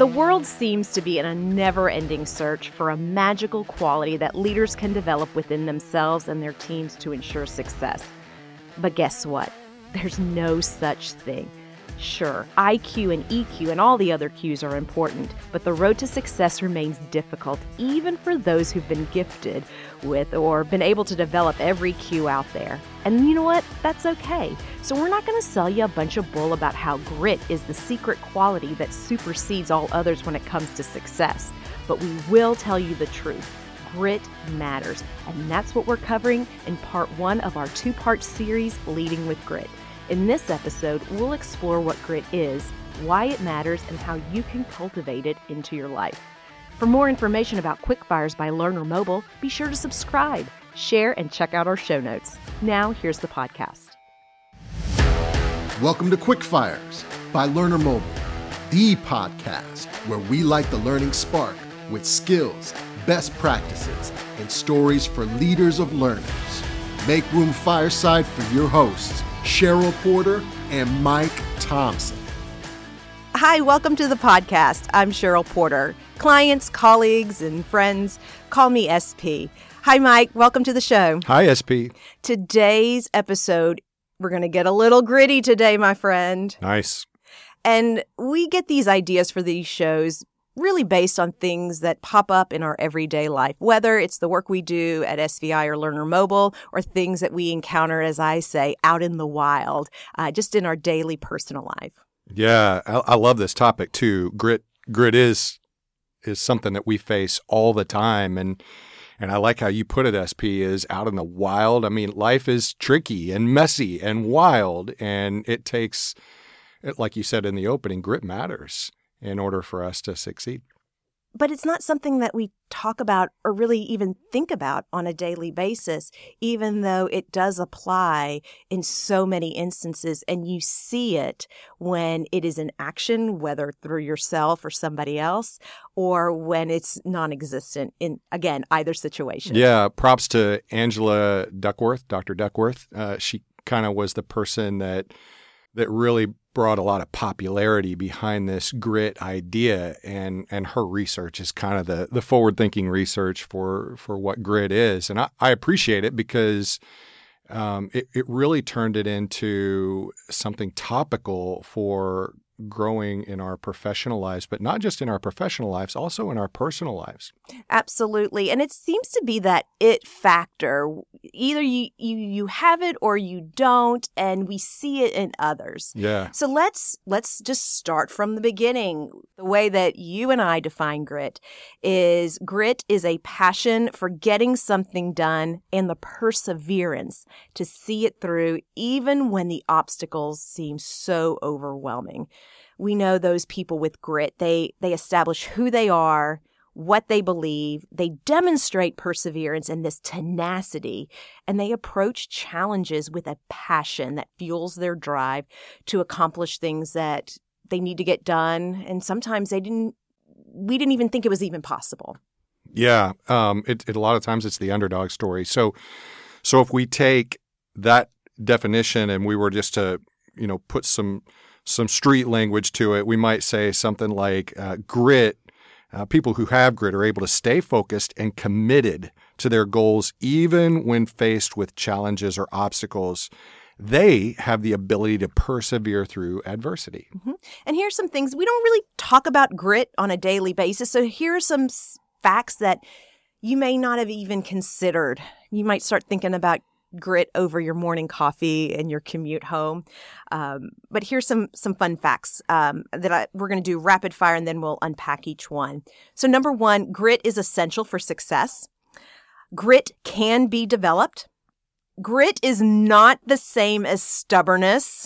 The world seems to be in a never-ending search for a magical quality that leaders can develop within themselves and their teams to ensure success. But guess what? There's no such thing. Sure, IQ and EQ and all the other Qs are important, but the road to success remains difficult, even for those who've been gifted with or been able to develop every Q out there. And you know what? That's okay. So we're not going to sell you a bunch of bull about how grit is the secret quality that supersedes all others when it comes to success. But we will tell you the truth. Grit matters, and that's what we're covering in part 1 of our 2-part series, Leading with Grit. In this episode, we'll explore what grit is, why it matters, and how you can cultivate it into your life. For more information about Quickfires by Learner Mobile, be sure to subscribe, share, and check out our show notes. Now, here's the podcast. Welcome to Quickfires by Learner Mobile, the podcast where we light the learning spark with skills, best practices, and stories for leaders of learners. Make room fireside for your hosts, Cheryl Porter and Mike Thompson. Hi, welcome to the podcast. I'm Cheryl Porter. Clients, colleagues, and friends call me SP. Hi, Mike. Welcome to the show. Hi, SP. Today's episode, we're going to get a little gritty today, my friend. Nice. And we get these ideas for these shows really based on things that pop up in our everyday life, whether it's the work we do at SVI or Learner Mobile or things that we encounter, as I say, out in the wild, just in our daily personal life. Yeah, I love this topic too. Grit is something that we face all the time. And I like how you put it, SP, is out in the wild. I mean, life is tricky and messy and wild, and it takes, like you said in the opening, grit matters in order for us to succeed. But it's not something that we talk about or really even think about on a daily basis, even though it does apply in so many instances. And you see it when it is in action, whether through yourself or somebody else, or when it's non-existent in, again, either situation. Yeah, props to Angela Duckworth, Dr. Duckworth. She kind of was the person that really brought a lot of popularity behind this grit idea, and her research is kind of the forward-thinking research for what grit is. And I appreciate it because it really turned it into something topical for growing in our professional lives, but not just in our professional lives, also in our personal lives. Absolutely. And it seems to be that it factor. Either you have it or you don't, and we see it in others. Yeah. So let's just start from the beginning. The way that you and I define grit is a passion for getting something done and the perseverance to see it through even when the obstacles seem so overwhelming. We know those people with grit, they establish who they are, what they believe, they demonstrate perseverance and this tenacity, and they approach challenges with a passion that fuels their drive to accomplish things that they need to get done, and sometimes we didn't even think it was even possible. Yeah, a lot of times it's the underdog story. So if we take that definition and we were just to, put some street language to it, we might say something like grit. People who have grit are able to stay focused and committed to their goals even when faced with challenges or obstacles. They have the ability to persevere through adversity. Mm-hmm. And here's some things. We don't really talk about grit on a daily basis. So here are some facts that you may not have even considered. You might start thinking about grit over your morning coffee and your commute home. But here's some fun facts that we're going to do rapid fire, and then we'll unpack each one. So number 1, grit is essential for success. Grit can be developed. Grit is not the same as stubbornness.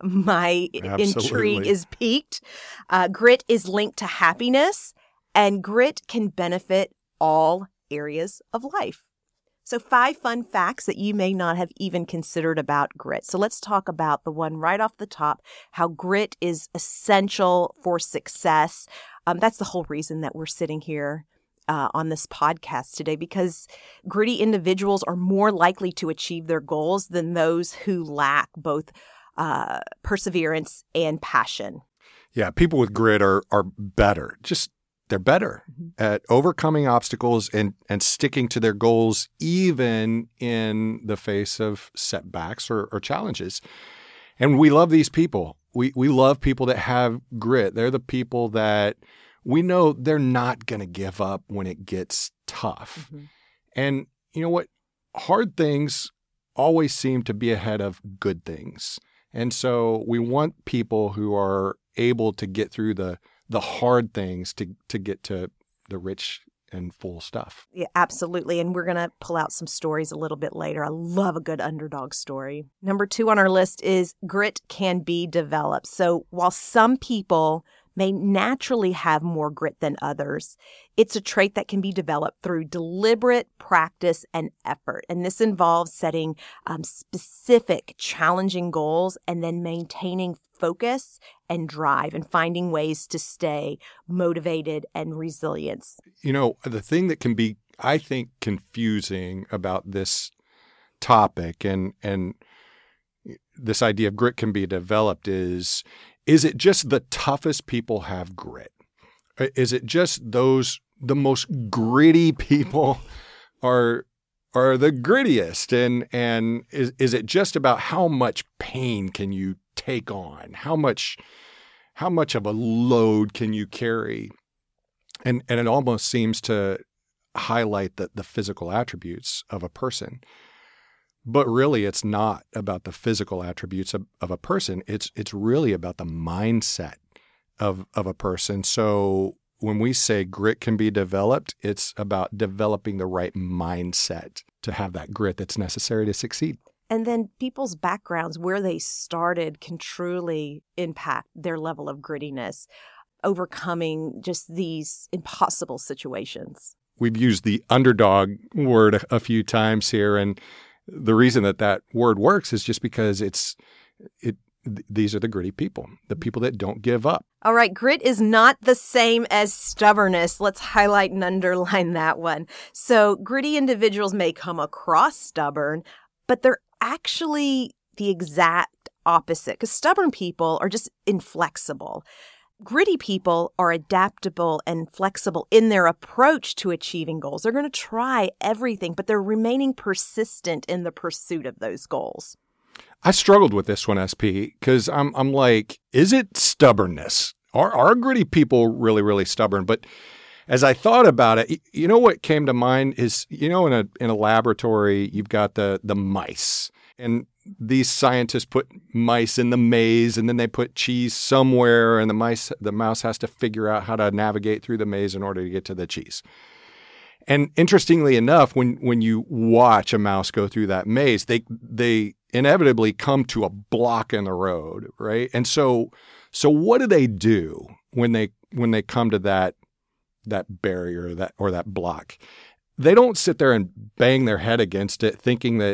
My intrigue is piqued. Grit is linked to happiness, and grit can benefit all areas of life. So 5 fun facts that you may not have even considered about grit. So let's talk about the one right off the top, how grit is essential for success. That's the whole reason that we're sitting here on this podcast today, because gritty individuals are more likely to achieve their goals than those who lack both perseverance and passion. Yeah, people with grit are better. They're better at overcoming obstacles and sticking to their goals, even in the face of setbacks or challenges. And we love these people. We love people that have grit. They're the people that we know they're not going to give up when it gets tough. Mm-hmm. And you know what? Hard things always seem to be ahead of good things. And so we want people who are able to get through the hard things to get to the rich and full stuff. Yeah, absolutely. And we're going to pull out some stories a little bit later. I love a good underdog story. Number 2 on our list is grit can be developed. So while some people may naturally have more grit than others, it's a trait that can be developed through deliberate practice and effort. And this involves setting specific, challenging goals and then maintaining focus and drive and finding ways to stay motivated and resilient. You know, the thing that can be, I think, confusing about this topic and this idea of grit can be developed is it just the toughest people have grit? Is it just the most gritty people are the grittiest? And is it just about how much pain can you take on? How much of a load can you carry? And it almost seems to highlight the physical attributes of a person. But really, it's not about the physical attributes of a person. It's really about the mindset of a person. So when we say grit can be developed, it's about developing the right mindset to have that grit that's necessary to succeed. And then people's backgrounds, where they started, can truly impact their level of grittiness, overcoming just these impossible situations. We've used the underdog word a few times here, and the reason that word works is just because these are the gritty people, the people that don't give up. All right, grit is not the same as stubbornness. Let's highlight and underline that one. So gritty individuals may come across stubborn, but they're actually the exact opposite, because stubborn people are just inflexible. Gritty people are adaptable and flexible in their approach to achieving goals. They're going to try everything, but they're remaining persistent in the pursuit of those goals. I struggled with this one, SP, because I'm like, is it stubbornness? Are gritty people really, really stubborn? But as I thought about it, you know what came to mind is, you know, in a laboratory, you've got the mice, and these scientists put mice in the maze, and then they put cheese somewhere, and the mouse has to figure out how to navigate through the maze in order to get to the cheese. And interestingly enough, when you watch a mouse go through that maze, they inevitably come to a block in the road, right? And so what do they do when they come to that barrier or that block? They don't sit there and bang their head against it thinking that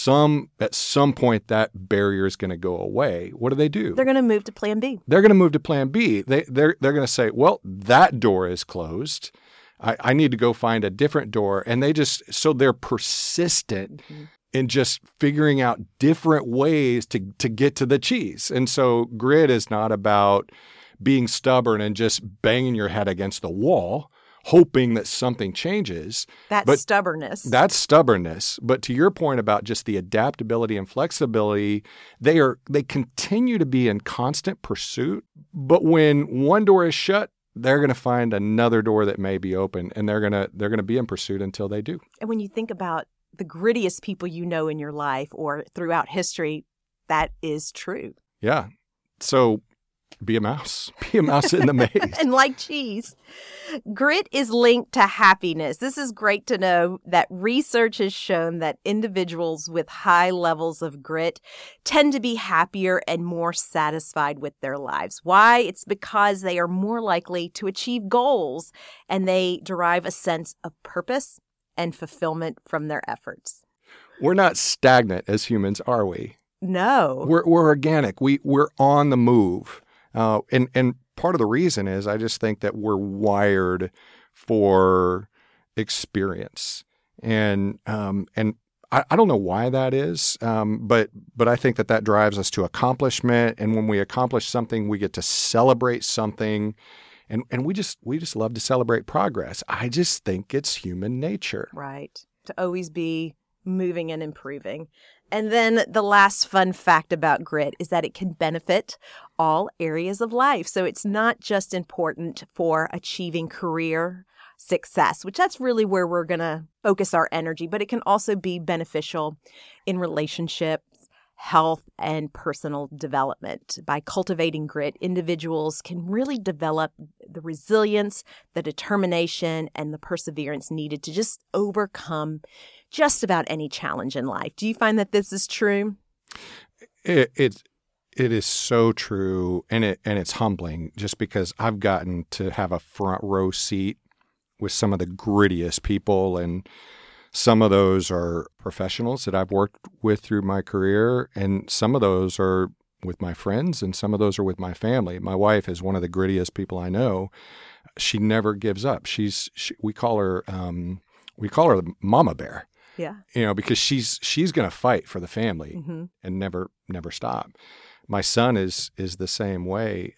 at some point that barrier is going to go away. What do? They're going to move to plan B. They're going to move to plan B. They're going to say, well, that door is closed. I need to go find a different door. And they're persistent in just figuring out different ways to get to the cheese. And so grit is not about being stubborn and just banging your head against the wall, hoping that something changes. That's stubbornness. That's stubbornness. But to your point about just the adaptability and flexibility, they continue to be in constant pursuit. But when one door is shut, they're going to find another door that may be open, and they're going to be in pursuit until they do. And when you think about the grittiest people you know in your life or throughout history, that is true. Yeah. So be a mouse. Be a mouse in the maze. And like cheese. Grit is linked to happiness. This is great to know that research has shown that individuals with high levels of grit tend to be happier and more satisfied with their lives. Why? It's because they are more likely to achieve goals and they derive a sense of purpose and fulfillment from their efforts. We're not stagnant as humans, are we? No. We're organic. We're on the move. And part of the reason is I just think that we're wired for experience. And I don't know why that is, but I think that drives us to accomplishment. And when we accomplish something, we get to celebrate something. And we just love to celebrate progress. I just think it's human nature. Right. To always be moving and improving. And then the last fun fact about grit is that it can benefit all areas of life. So it's not just important for achieving career success, which that's really where we're going to focus our energy, but it can also be beneficial in relationships, health, and personal development. By cultivating grit, individuals can really develop the resilience, the determination, and the perseverance needed to just overcome just about any challenge in life. Do you find that this is true? It is so true, and it's humbling just because I've gotten to have a front row seat with some of the grittiest people, and some of those are professionals that I've worked with through my career, and some of those are with my friends, and some of those are with my family. My wife is one of the grittiest people I know. She never gives up. We call her the mama bear. Yeah. Because she's going to fight for the family and never stop. My son is the same way,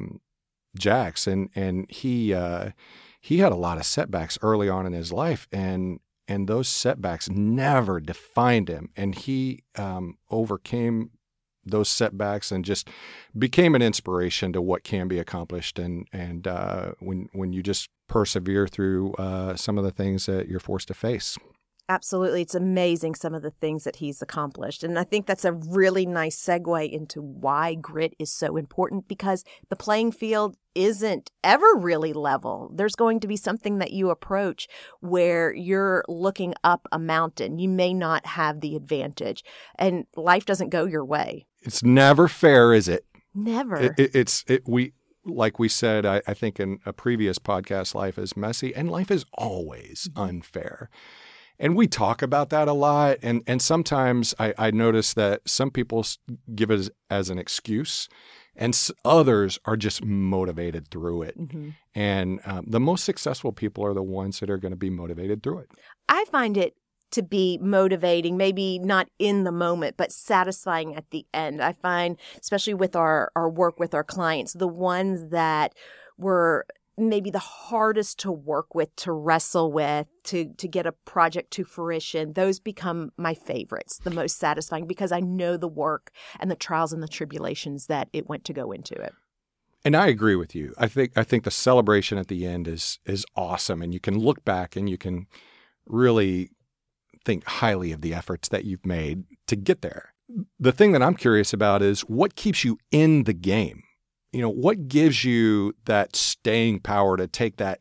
Jax, and he had a lot of setbacks early on in his life, and those setbacks never defined him. And he overcame those setbacks and just became an inspiration to what can be accomplished. And when you just persevere through some of the things that you're forced to face. Absolutely. It's amazing some of the things that he's accomplished. And I think that's a really nice segue into why grit is so important, because the playing field isn't ever really level. There's going to be something that you approach where you're looking up a mountain. You may not have the advantage, and life doesn't go your way. It's never fair, is it? Never. Like we said, I think in a previous podcast, life is messy, and life is always unfair. And we talk about that a lot. And sometimes I notice that some people give it as an excuse, and others are just motivated through it. Mm-hmm. And the most successful people are the ones that are going to be motivated through it. I find it to be motivating, maybe not in the moment, but satisfying at the end. I find, especially with our work with our clients, the ones that were maybe the hardest to work with, to wrestle with, to get a project to fruition, those become my favorites, the most satisfying, because I know the work and the trials and the tribulations that it went to go into it. And I agree with you. I think the celebration at the end is awesome, and you can look back and you can really think highly of the efforts that you've made to get there. The thing that I'm curious about is what keeps you in the game? What gives you that staying power to take that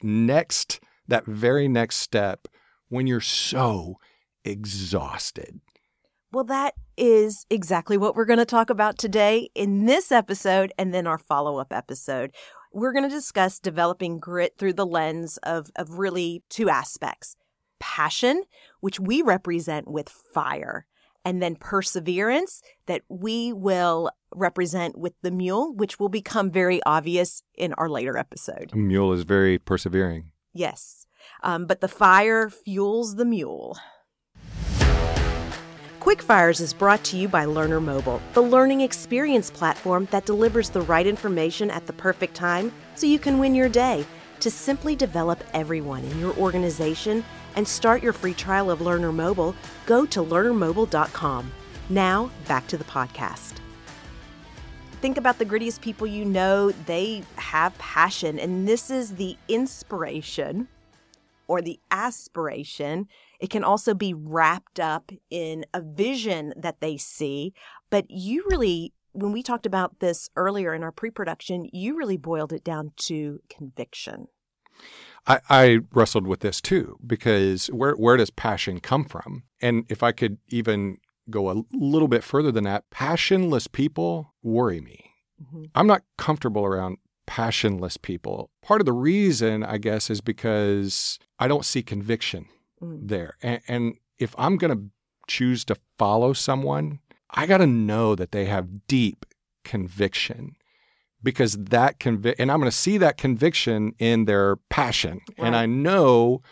very next step when you're so exhausted? Well, that is exactly what we're going to talk about today in this episode and then our follow-up episode. We're going to discuss developing grit through the lens of really two aspects: passion, which we represent with fire, and then perseverance that we will represent with the mule, which will become very obvious in our later episode. A mule is very persevering. Yes, but the fire fuels the mule. Quickfires is brought to you by Learner Mobile, the learning experience platform that delivers the right information at the perfect time so you can win your day. To simply develop everyone in your organization and start your free trial of Learner Mobile, go to learnermobile.com. Now, back to the podcast. Think about the grittiest people you know. They have passion, and this is the inspiration or the aspiration. It can also be wrapped up in a vision that they see. But you really, when we talked about this earlier in our pre-production, you really boiled it down to conviction. I wrestled with this too, because where does passion come from? And if I could even go a little bit further than that, passionless people worry me. Mm-hmm. I'm not comfortable around passionless people. Part of the reason, I guess, is because I don't see conviction there. And if I'm going to choose to follow someone, I got to know that they have deep conviction, because and I'm going to see that conviction in their passion. Right. And I know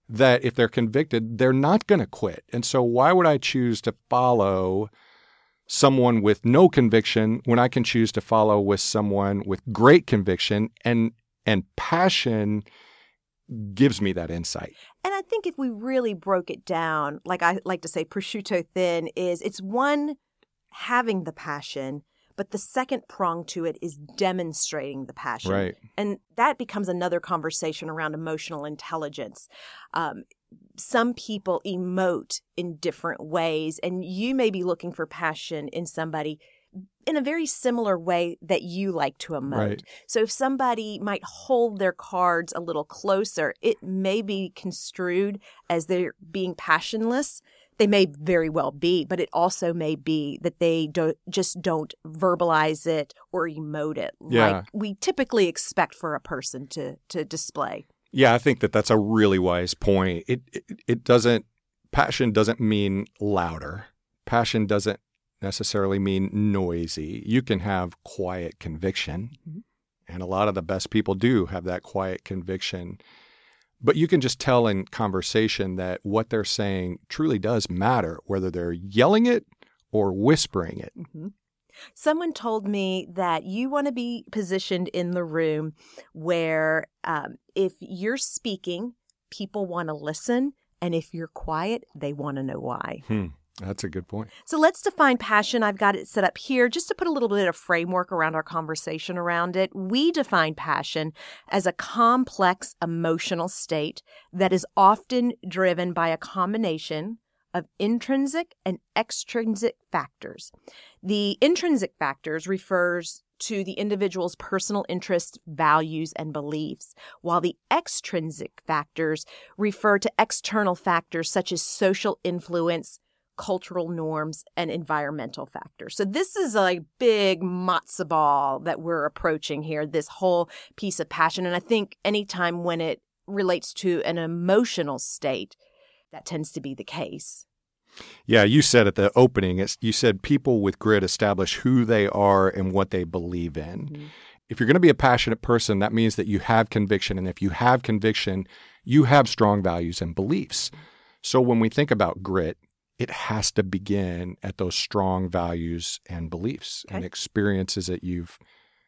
that if they're convicted, they're not going to quit. And so why would I choose to follow someone with no conviction when I can choose to follow with someone with great conviction and passion gives me that insight. And I think if we really broke it down, like I like to say, prosciutto thin is it's one, having the passion, but the second prong to it is demonstrating the passion. Right. And that becomes another conversation around emotional intelligence. Some people emote in different ways, and you may be looking for passion in somebody in a very similar way that you like to emote. Right. So if somebody might hold their cards a little closer, it may be construed as they're being passionless. They may very well be, but it also may be that they don't verbalize it or emote it like we typically expect for a person to display. Yeah, I think that's a really wise point. Passion doesn't mean louder. Passion doesn't necessarily mean noisy. You can have quiet conviction, and a lot of the best people do have that quiet conviction. But you can just tell in conversation that what they're saying truly does matter, whether they're yelling it or whispering it. Mm-hmm. Someone told me that you want to be positioned in the room where if you're speaking, people want to listen, and if you're quiet, they want to know why. That's a good point. So let's define passion. I've got it set up here just to put a little bit of framework around our conversation around it. We define passion as a complex emotional state that is often driven by a combination of intrinsic and extrinsic factors. The intrinsic factors refers to the individual's personal interests, values, and beliefs, while the extrinsic factors refer to external factors such as social influence, cultural norms, and environmental factors. So this is a big matzo ball that we're approaching here, this whole piece of passion. And I think anytime when it relates to an emotional state, that tends to be the case. Yeah, you said at the opening, you said people with grit establish who they are and what they believe in. Mm-hmm. If you're going to be a passionate person, that means that you have conviction. And if you have conviction, you have strong values and beliefs. So when we think about grit, it has to begin at those strong values and beliefs and experiences that you've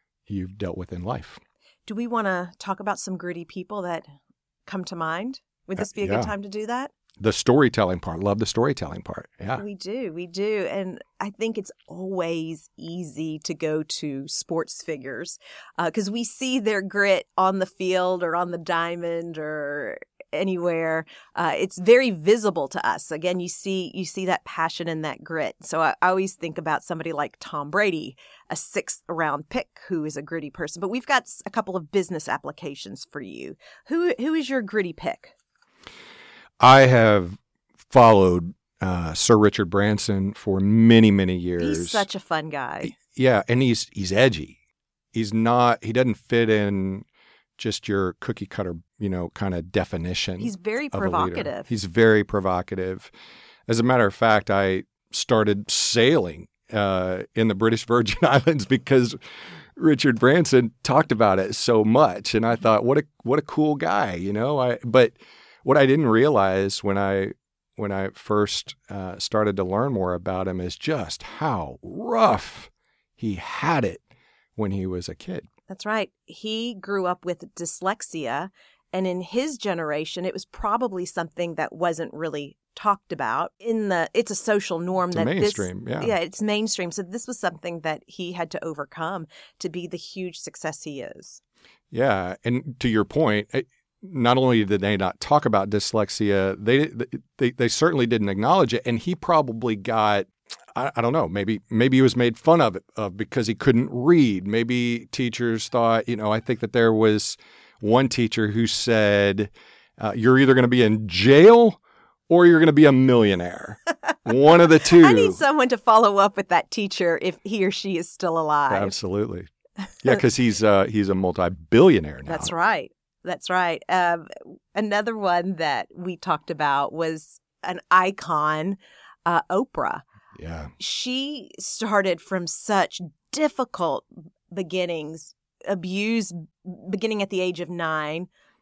dealt with in life. Do we want to talk about some gritty people that come to mind? Would this be a good time to do that? The storytelling part. Love the storytelling part. Yeah. We do. And I think it's always easy to go to sports figures because we see their grit on the field or on the diamond or anywhere. It's very visible to us. Again, you see that passion and that grit. So I always think about somebody like Tom Brady, a 6th round pick who is a gritty person. But we've got a couple of business applications for you. Who is your gritty pick? I have followed Sir Richard Branson for many, many years. He's such a fun guy. Yeah, and he's edgy. He doesn't fit in just your cookie cutter, kind of definition. He's very provocative. He's very provocative. As a matter of fact, I started sailing in the British Virgin Islands because Richard Branson talked about it so much, and I thought, what a cool guy, But what I didn't realize when I first started to learn more about him is just how rough he had it when he was a kid. That's right. He grew up with dyslexia, and in his generation, it was probably something that wasn't really talked about. It's a social norm. It's mainstream, Yeah, it's mainstream. So this was something that he had to overcome to be the huge success he is. Yeah, and to your point, not only did they not talk about dyslexia, they certainly didn't acknowledge it, and he probably got, I don't know, maybe he was made fun of because he couldn't read. Maybe teachers thought, I think that there was one teacher who said, you're either going to be in jail or you're going to be a millionaire. One of the two. I need someone to follow up with that teacher if he or she is still alive. Absolutely. Yeah, because he's a multi-billionaire now. That's right. Another one that we talked about was an icon, Oprah. Yeah. She started from such difficult beginnings, abuse beginning at the age of 9,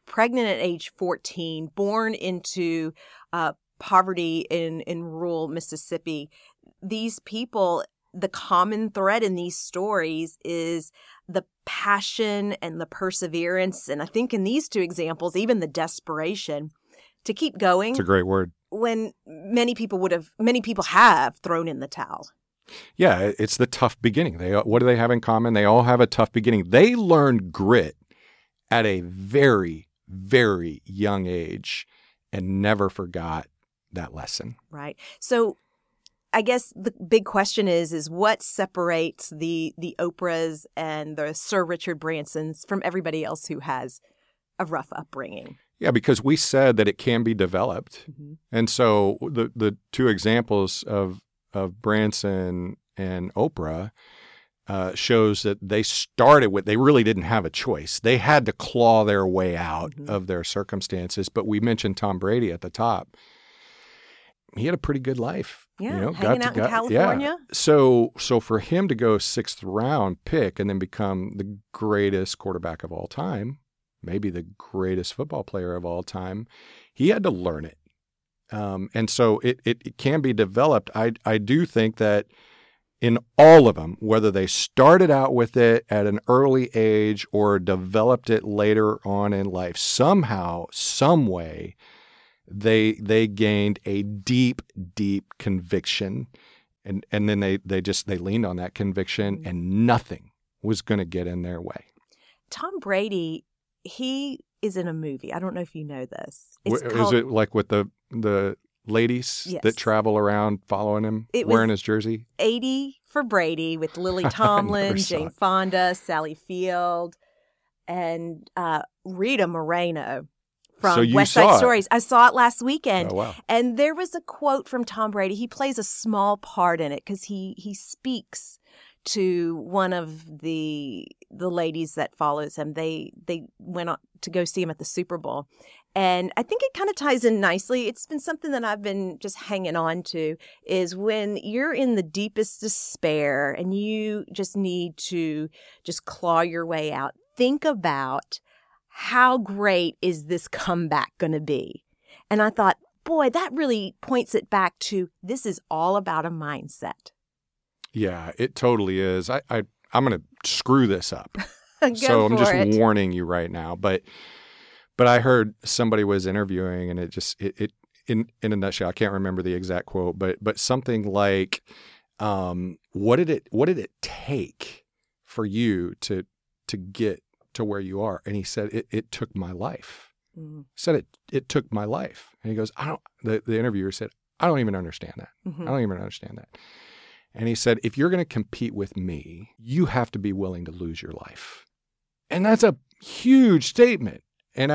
pregnant at age 14, born into poverty in rural Mississippi. These people, the common thread in these stories is the passion and the perseverance. And I think in these two examples, even the desperation to keep going. It's a great word. When many people have thrown in the towel. Yeah, it's the tough beginning. What do they have in common? They all have a tough beginning. They learned grit at a very, very young age and never forgot that lesson. Right. So I guess the big question is what separates the Oprahs and the Sir Richard Bransons from everybody else who has a rough upbringing? Yeah, because we said that it can be developed. Mm-hmm. And so the two examples of Branson and Oprah shows that they really didn't have a choice. They had to claw their way out of their circumstances. But we mentioned Tom Brady at the top. He had a pretty good life. Yeah, hanging out in California. Yeah. So for him to go 6th round pick and then become the greatest quarterback of all time, maybe the greatest football player of all time, he had to learn it. And so it can be developed. I do think that in all of them, whether they started out with it at an early age or developed it later on in life, somehow, some way, they gained a deep, deep conviction. And then they leaned on that conviction, and nothing was going to get in their way. Tom Brady, he is in a movie. I don't know if you know this. Is it like with the ladies that travel around following him, wearing his jersey? 80 for Brady with Lily Tomlin, Jane Fonda, Sally Field, and Rita Moreno from West Side Stories. I saw it last weekend. Oh, wow. And there was a quote from Tom Brady. He plays a small part in it because he speaks to one of the ladies that follows him. They went on to go see him at the Super Bowl. And I think it kind of ties in nicely. It's been something that I've been just hanging on to, is when you're in the deepest despair and you just need to just claw your way out. Think about how great is this comeback going to be? And I thought, boy, that really points it back to this is all about a mindset. Yeah, it totally is. I'm going to screw this up. So I'm just warning you right now. But I heard somebody was interviewing, and it in a nutshell, I can't remember the exact quote, but something like, what did it take for you to get to where you are? And he said, it took my life. Mm-hmm. He said it took my life. And he goes, the interviewer said, I don't even understand that. Mm-hmm. I don't even understand that. And he said, if you're going to compete with me, you have to be willing to lose your life. And that's a huge statement. And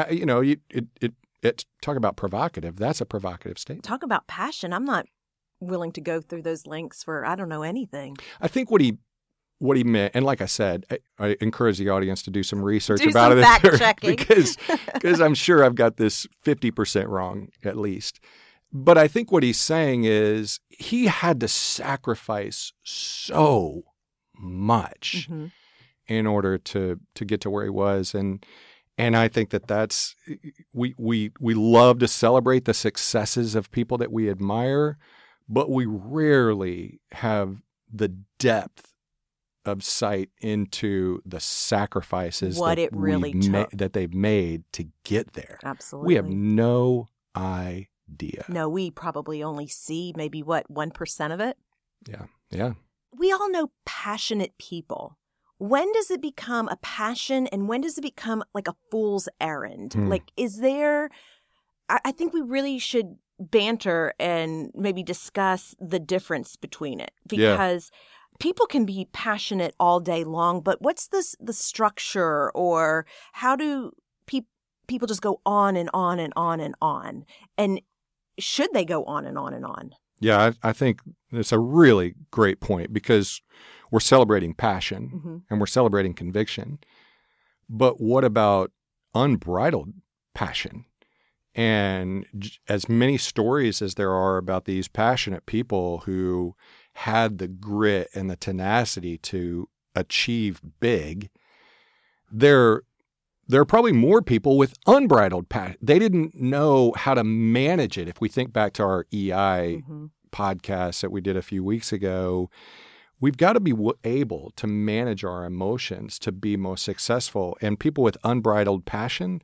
it's talk about provocative. That's a provocative statement. Talk about passion. I'm not willing to go through those links for I don't know anything. I think what he meant, and like I said, I encourage the audience to do some research about it, fact checking, because I'm sure I've got this 50% wrong at least. But I think what he's saying is he had to sacrifice so much in order to get to where he was, and I think that's we love to celebrate the successes of people that we admire, but we rarely have the depth of sight into the sacrifices that they've made to get there. Absolutely, we have no idea. No, we probably only see maybe 1% of it. Yeah. We all know passionate people. When does it become a passion, and when does it become like a fool's errand? Like, is there? I think we really should banter and maybe discuss the difference between it, because people can be passionate all day long, but what's the structure, or how do people just go on and on and on and on? And should they go on and on and on? Yeah, I think it's a really great point, because we're celebrating passion and we're celebrating conviction. But what about unbridled passion? And as many stories as there are about these passionate people who had the grit and the tenacity to achieve big, they're there are probably more people with unbridled passion. They didn't know how to manage it. If we think back to our EI podcast that we did a few weeks ago, we've got to be able to manage our emotions to be most successful. And people with unbridled passion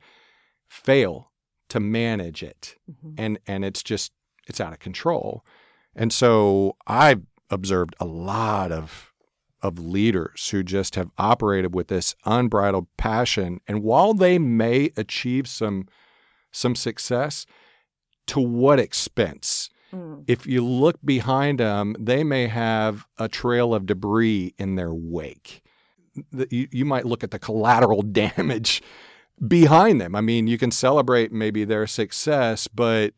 fail to manage it. And it's out of control. And so I've observed a lot of leaders who just have operated with this unbridled passion. And while they may achieve some success, to what expense? If you look behind them, they may have a trail of debris in their wake. You might look at the collateral damage behind them. I mean, you can celebrate maybe their success, but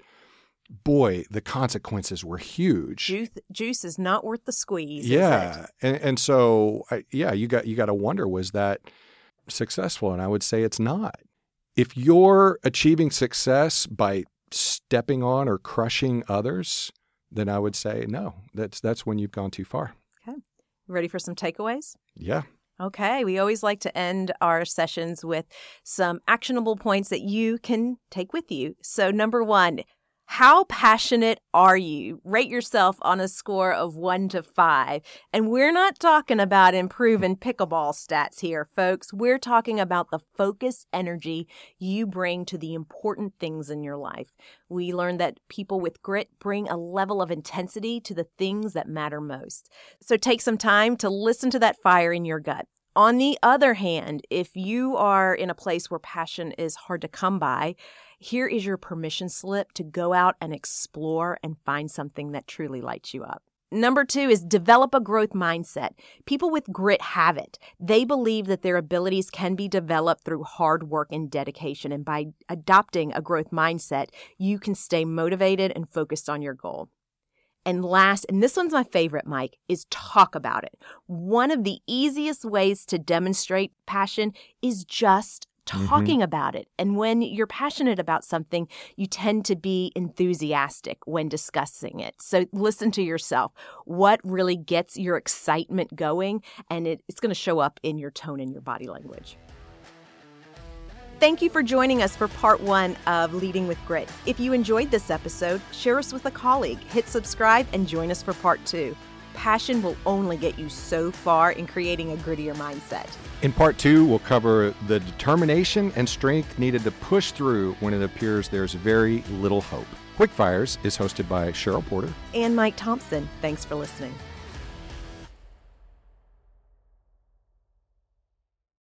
boy, the consequences were huge. Juice is not worth the squeeze. Yeah. And so, you got to wonder, was that successful? And I would say it's not. If you're achieving success by stepping on or crushing others, then I would say no. That's when you've gone too far. Okay. Ready for some takeaways? Yeah. Okay. We always like to end our sessions with some actionable points that you can take with you. So 1, how passionate are you? Rate yourself on a score of 1 to 5. And we're not talking about improving pickleball stats here, folks. We're talking about the focused energy you bring to the important things in your life. We learned that people with grit bring a level of intensity to the things that matter most. So take some time to listen to that fire in your gut. On the other hand, if you are in a place where passion is hard to come by, here is your permission slip to go out and explore and find something that truly lights you up. 2 is develop a growth mindset. People with grit have it. They believe that their abilities can be developed through hard work and dedication. And by adopting a growth mindset, you can stay motivated and focused on your goal. And last, and this one's my favorite, Mike, is talk about it. One of the easiest ways to demonstrate passion is just talking about it. And when you're passionate about something, you tend to be enthusiastic when discussing it. So listen to yourself. What really gets your excitement going? And it's going to show up in your tone and your body language. Thank you for joining us for part 1 of Leading with Grit. If you enjoyed this episode, share us with a colleague, hit subscribe, and join us for part 2. Passion will only get you so far in creating a grittier mindset. In part 2, we'll cover the determination and strength needed to push through when it appears there's very little hope. Quickfires is hosted by Cheryl Porter and Mike Thompson. Thanks for listening.